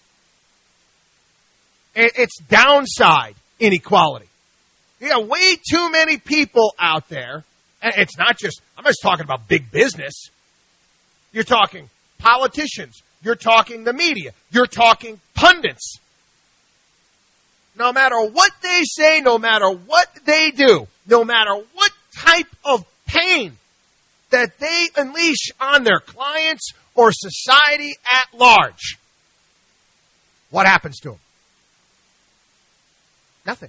S20: It's downside inequality. You got way too many people out there. And it's not just, I'm just talking about big business. You're talking politicians. You're talking the media. You're talking pundits, no matter what they say, no matter what they do, no matter what type of pain that they unleash on their clients or society at large, what happens to them? Nothing.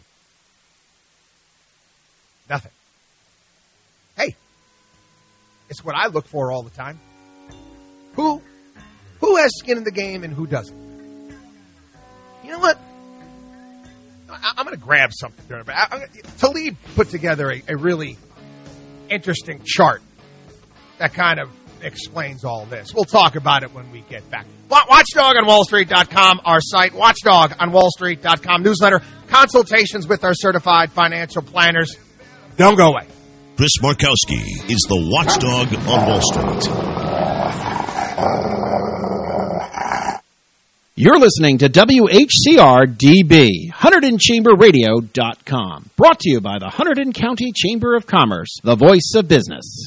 S20: Nothing. Hey, it's what I look for all the time. Who, who has skin in the game and who doesn't? You know what? I, I'm going to grab something there. But I, I'm gonna, Talib put together a, a really interesting chart that kind of explains all this. We'll talk about it when we get back. Watchdog on Wall Street dot com, our site. Watchdog on Wall Street dot com newsletter. Consultations with our certified financial planners. Don't go away.
S17: Chris Markowski is the Watchdog on Wall Street.
S4: You're listening to W H C R D B, Hunterdon Chamber Radio dot com. Brought to you by the Hunterdon County Chamber of Commerce, the voice of business.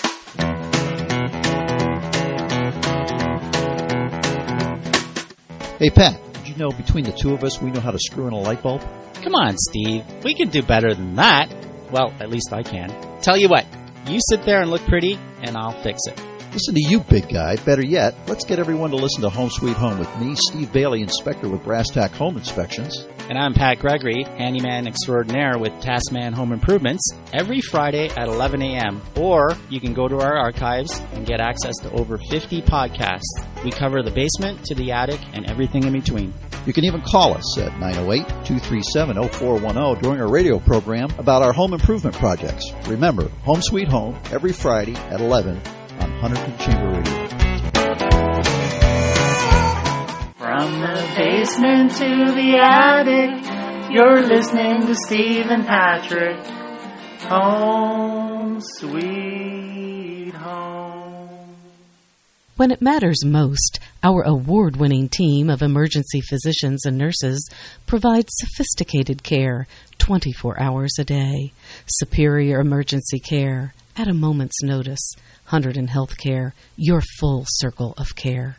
S15: Hey, Pat, did you know between the two of us we know how to screw in a light bulb?
S16: Come on, Steve. We can do better than that. Well, at least I can. Tell you what, you sit there and look pretty, and I'll fix it.
S15: Listen to you, big guy. Better yet, let's get everyone to listen to Home Sweet Home with me, Steve Bailey, inspector with Brass Tack Home Inspections.
S16: And I'm Pat Gregory, handyman extraordinaire with Taskman Home Improvements, every Friday at eleven a.m. Or you can go to our archives and get access to over fifty podcasts. We cover the basement to the attic and everything in between.
S15: You can even call us at nine oh eight, two three seven, oh four one oh during our radio program about our home improvement projects. Remember, Home Sweet Home, every Friday at eleven on Hunterdon Chamber Radio.
S18: From the basement to the attic, you're listening to Steve and Patrick. Home Sweet Home.
S19: When it matters most, our award-winning team of emergency physicians and nurses provides sophisticated care twenty-four hours a day. Superior emergency care at a moment's notice. Hunterdon Healthcare, your full circle of care.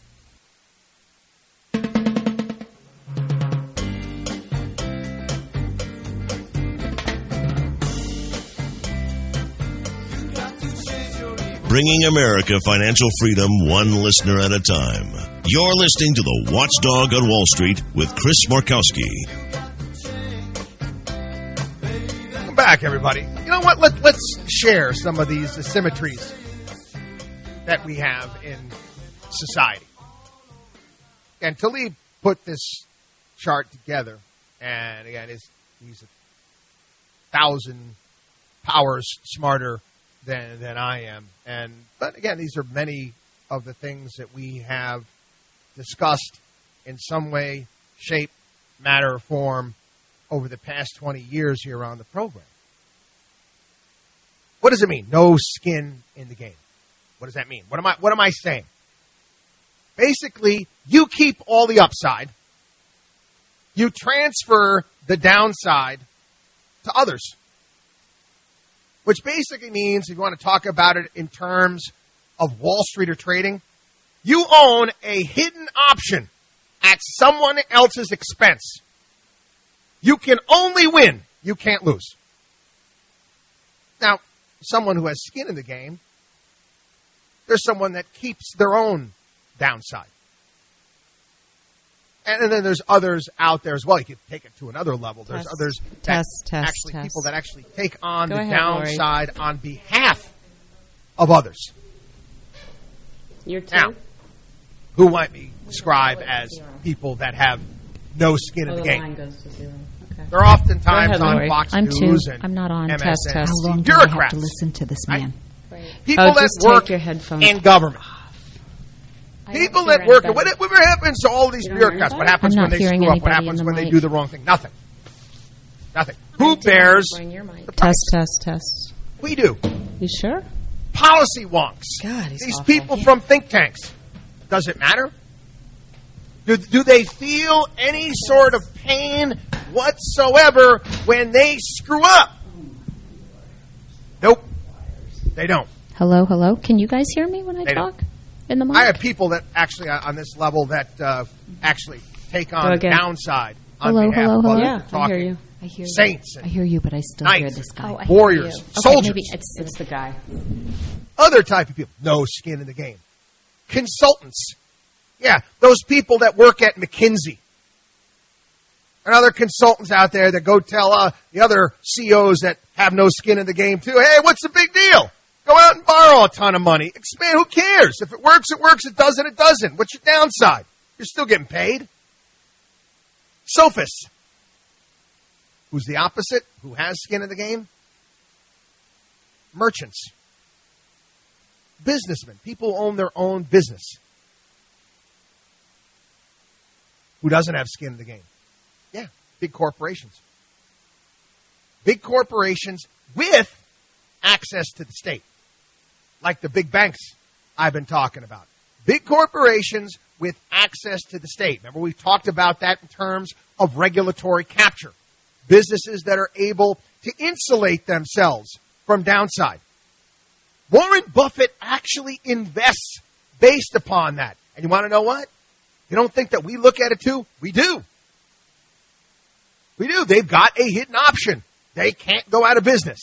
S17: Bringing America financial freedom one listener at a time. You're listening to the Watchdog on Wall Street with Chris Markowski.
S20: Welcome back, everybody. You know what? Let, let's share some of these asymmetries that we have in society. And Talib put this chart together, and again, he's, he's a thousand powers smarter than than I am. And but again, these are many of the things that we have discussed in some way, shape, matter, or form over the past twenty years here on the program. What does it mean? No skin in the game. What does that mean? What am I what am I saying? Basically, you keep all the upside. You transfer the downside to others. Which basically means, if you want to talk about it in terms of Wall Street or trading, you own a hidden option at someone else's expense. You can only win. You can't lose. Now, someone who has skin in the game, there's someone that keeps their own downside. And then there's others out there as well. You could take it to another level. There's
S19: test,
S20: others that
S19: test, test,
S20: actually,
S19: test.
S20: people that actually take on
S19: Go
S20: the
S19: ahead,
S20: downside
S19: Lori.
S20: on behalf of others.
S22: You're two?
S20: Now, who might be described as people that have no skin
S22: Oh,
S20: in the
S22: the
S20: game?
S22: line goes to zero. Okay.
S20: They're oftentimes
S19: Go ahead,
S20: on
S19: Lori.
S20: Fox
S19: I'm
S20: News
S19: two.
S20: and
S19: I'm not on.
S20: M S N
S19: Test, test.
S20: C
S19: How long do I have to
S20: bureaucrats.
S19: listen to this man?
S20: Right? People
S19: Oh,
S20: that
S19: just
S20: work
S19: take your headphones
S20: in government.
S22: I
S20: People
S22: don't
S20: that
S22: hear
S20: work,
S22: anybody.
S20: what, what happens to all these
S22: You don't hear
S20: bureaucrats? What
S22: anybody?
S20: happens
S19: I'm
S20: when
S19: not
S20: they
S19: hearing
S20: screw up? What
S19: anybody
S20: happens
S19: in the
S20: when they
S19: mic.
S20: do the wrong thing? Nothing. Nothing. Who
S22: I'm doing
S20: bears
S22: it when you're mic.
S20: the price?
S19: Test, test, test.
S20: We do.
S19: You sure?
S20: Policy wonks.
S19: God, he's
S20: These
S19: awful.
S20: people from think tanks. Does it matter? Do, do they feel any sort of pain whatsoever when they screw up? Nope. They don't.
S22: Hello, hello. Can you guys hear me when I
S20: They
S22: talk?
S20: don't.
S22: In the mic?
S20: I have people that actually uh, on this level that uh, actually take
S22: Go
S20: on the
S22: again.
S20: downside on
S22: Hello,
S20: behalf
S22: hello,
S20: of
S22: hello.
S20: others.
S22: Yeah,
S20: We're
S22: I
S20: talking
S22: hear you. I hear you.
S20: saints
S22: I
S20: and
S22: hear you, but I still
S20: knights
S22: hear this guy.
S20: and Oh, I hear warriors,
S22: you. Okay,
S20: soldiers.
S22: maybe it's it's the guy.
S20: Other type of people, no skin in the game. Consultants. Yeah, those people that work at McKinsey. And other consultants out there that go tell uh, the other C E Os that have no skin in the game too, hey, what's the big deal? Go out and borrow a ton of money. Expand, who cares? If it works, it works. It doesn't, it doesn't. What's your downside? You're still getting paid. Sophists. Who's the opposite? Who has skin in the game? Merchants. Businessmen. People who own their own business. Who doesn't have skin in the game? Yeah, big corporations. Big corporations with access to the state. Like the big banks I've been talking about. Big corporations with access to the state. Remember, we talked about that in terms of regulatory capture. Businesses that are able to insulate themselves from downside. Warren Buffett actually invests based upon that. And you want to know what? You don't think that we look at it too? We do. We do. They've got a hidden option. They can't go out of business.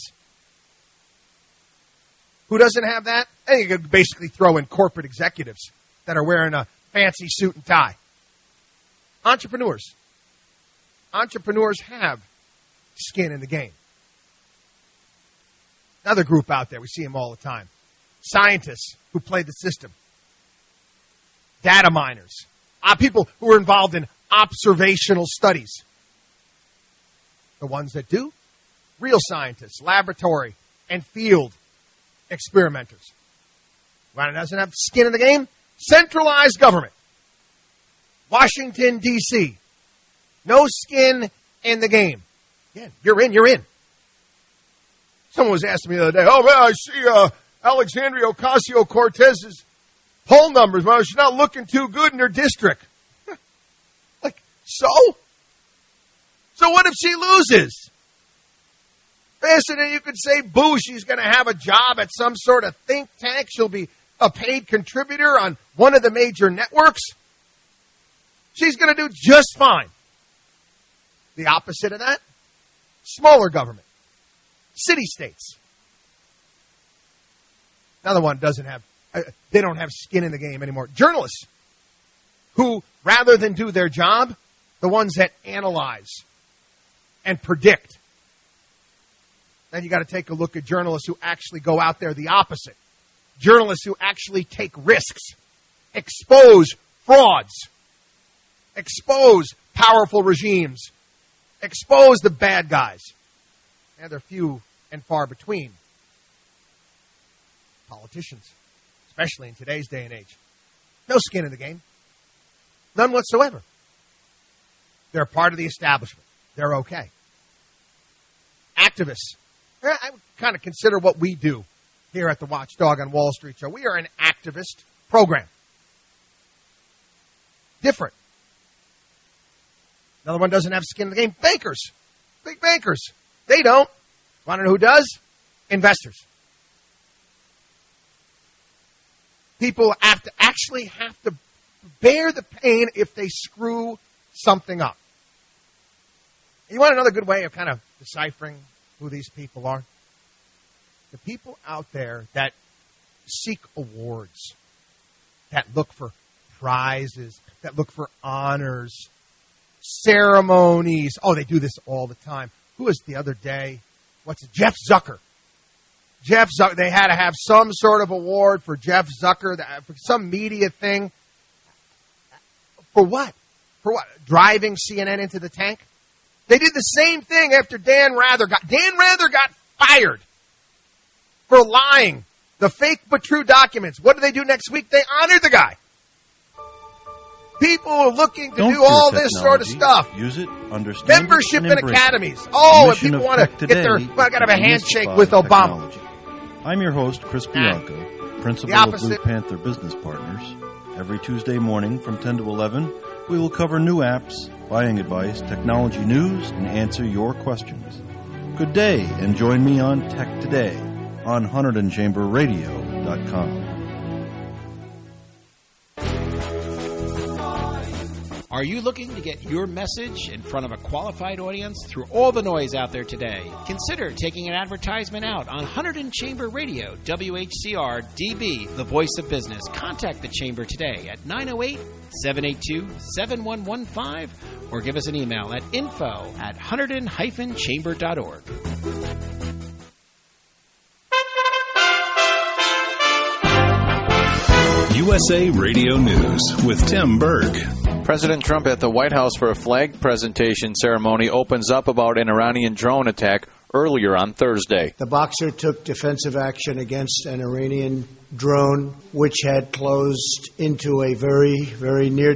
S20: Who doesn't have that? I think you could basically throw in corporate executives that are wearing a fancy suit and tie. Entrepreneurs. Entrepreneurs have skin in the game. Another group out there, we see them all the time. Scientists who play the system. Data miners. Uh, people who are involved in observational studies. The ones that do? Real scientists, laboratory, and field experimenters. One doesn't have skin in the game? Centralized government. Washington, D C No skin in the game. Again, you're in, you're in. Someone was asking me the other day, oh, well, I see uh, Alexandria Ocasio-Cortez's poll numbers. Well, she's not looking too good in her district. Like, so? So what if she loses? Faster than you could say, boo, she's going to have a job at some sort of think tank. She'll be a paid contributor on one of the major networks. She's going to do just fine. The opposite of that, smaller government. City-states. Another one doesn't have, uh, they don't have skin in the game anymore. Journalists who, rather than do their job, the ones that analyze and predict. Then you got to take a look at journalists who actually go out there the opposite. Journalists who actually take risks, expose frauds, expose powerful regimes, expose the bad guys. And they're few and far between. Politicians, especially in today's day and age. No skin in the game. None whatsoever. They're part of the establishment. They're okay. Activists. I would kind of consider what we do here at the Watchdog on Wall Street Show. We are an activist program. Different. Another one doesn't have skin in the game. Bankers. Big bankers. They don't. Want to know who does? Investors. People have to actually have to bear the pain if they screw something up. You want another good way of kind of deciphering who these people are? The people out there that seek awards, that look for prizes, that look for honors, ceremonies. Oh, they do this all the time. Who was the other day? What's it? Jeff Zucker. Jeff Zucker. They had to have some sort of award for Jeff Zucker, for some media thing. For what? For what? Driving C N N into the tank? They did the same thing after Dan Rather got, Dan Rather got fired for lying. The fake but true documents. What do they do next week? They honor the guy. People are looking to
S5: Don't
S20: do all
S5: fear
S20: this sort of
S5: technology.
S20: stuff.
S5: Use it, understand
S20: Membership
S5: it, and
S20: in
S5: embrace
S20: academies.
S5: it.
S20: Oh,
S5: The
S20: if
S5: mission
S20: people
S5: of
S20: want to
S5: Tech
S20: get their,
S5: Today
S20: well, I got to have a
S5: is to
S20: handshake
S5: demystify
S20: with Obama.
S5: technology. I'm your host, Chris Bianco, principal
S20: The
S5: of Blue
S20: opposite.
S5: Panther Business Partners. Every Tuesday morning from ten to eleven, we will cover new apps, buying advice, technology news, and answer your questions. Good day, and join me on Tech Today on Hunterdon Chamber Radio dot com.
S4: Are you looking to get your message in front of a qualified audience through all the noise out there today? Consider taking an advertisement out on Hunterdon Chamber Radio, W H C R D B, the voice of business. Contact the Chamber today at nine oh eight, seven eight two, seven one one five or give us an email at info at hunterdon dash chamber dot org.
S8: U S A Radio News with Tim Berg.
S3: President Trump at the White House for a flag presentation ceremony opens up about an Iranian drone attack earlier on Thursday.
S10: The boxer took defensive action against an Iranian drone which had closed into a very, very near